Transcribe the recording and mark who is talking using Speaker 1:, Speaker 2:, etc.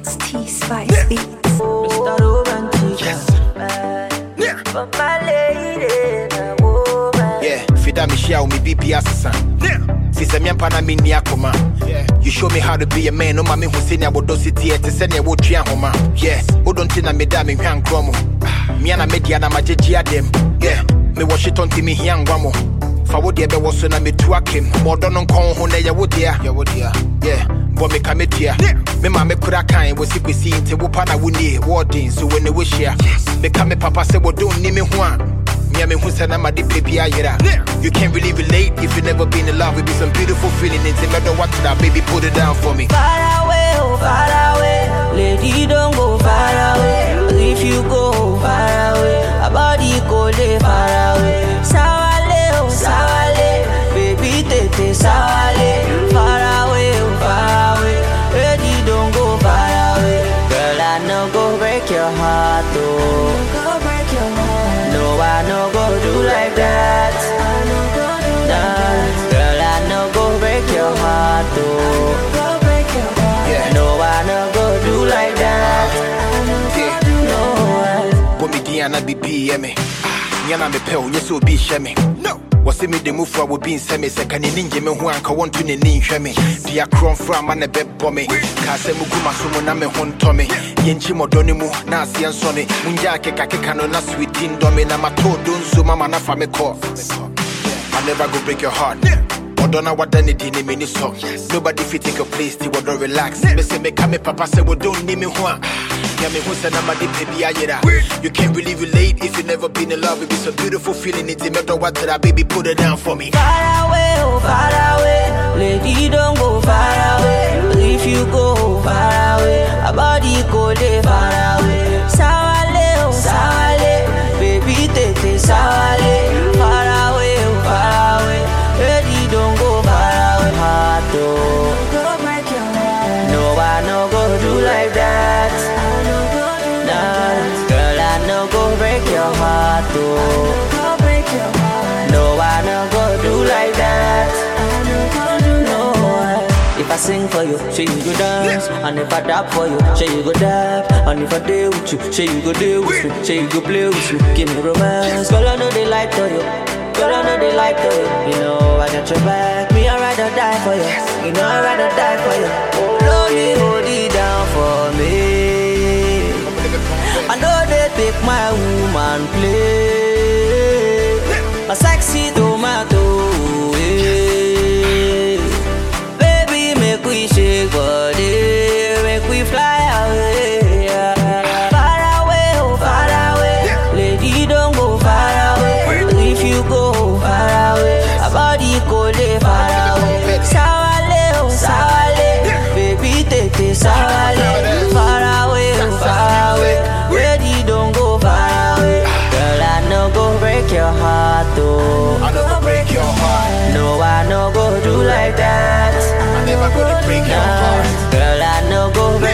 Speaker 1: T-Spice Beats.
Speaker 2: Mr. Romantic.
Speaker 3: Yeah.
Speaker 2: But my lady, my woman.
Speaker 3: Yeah, Fida Michelle, me BP assassin. Yeah. Since I'm young, I'm in Yakoma. Yeah. You show me how to be a man. No, mammy who seen I would do city to send you what you home. Yeah. Who don't think I'm a damn young chromo. Me and I made Yana Majia them. Yeah. Me wash it on Timmy Young Wamo. For what the was when I made to him. More don't know who they would dear. Yeah. But me come here. Me mama could have kind was if we see into Wupana Winnie, Warding. So when they wish here, me come papa say, well, don't name me one. Me who said I'm a deep baby. You can't really relate if you never been in love. It be some beautiful feeling. It's no matter what that baby put it down for me.
Speaker 2: Far away, oh far away. Lady, don't go far away. If you go far away, a body go lay far away. Sawale, oh sawale. Baby, tete sawale. Far away, oh far away. Lady, don't go far away. Girl, I know go break your heart, oh. No, I no go do like that. Nah, girl, I no go break your heart, oh.
Speaker 3: Yeah.
Speaker 2: No, I no go do like that. No,
Speaker 3: But me Diana be me. Yana me pell, yes, will be shemmy. No. Was me the move for being semi second in ninja me who anka want to nin shemmy. Dia cron from and a bed bommy. Casemukuma summon me hon Tommy. Yenchimo donimu, Nasi and Sonny. Munjake kakano na sweet din domina my toe don't so mama na for me call. I never go break your heart. I don't know what anything in mini song. Nobody fit take your place, they will not relax. Me say me come papa say well don't name me one. Yeah, me who said I'm a deep baby. You can't really relate if you never been in love. It be so beautiful feeling. It's no matter what that baby put it down for me.
Speaker 2: far away, oh far away. Lady, don't go far away. If you go far away, a body go lay far away. Sawale, oh sawale. Baby, tete sawale. Far away, oh far away. Lady, don't go far away. Heart, oh. No, I no go do like that. Nah, girl, I no go break your heart, oh. No, I no go do like that. No, if I sing for you, say you go dance. And if I dab for you, say you go dab. And if I deal with you, say you go deal with me. Say you go play with you, give me romance. Girl, I know they like to you. Girl, I know they like to you. You know I got your back. Me, I'd rather die for you. You know I'd rather die for you. Hold it down for me. I know they take my woman play. A sexy tomato, yeah. Baby, make we shake body, make we fly away, yeah. Far away, oh far away. Lady, don't go far away. If you go far away, a body go lay far away. Sawale, oh sawale. Baby, tete sawale. Far away, oh far away. Lady, don't go far away. Girl, I no go break your heart, oh.
Speaker 3: I never break your heart.
Speaker 2: No, I no go do like that.
Speaker 3: I never go to break your heart.
Speaker 2: Girl, I no go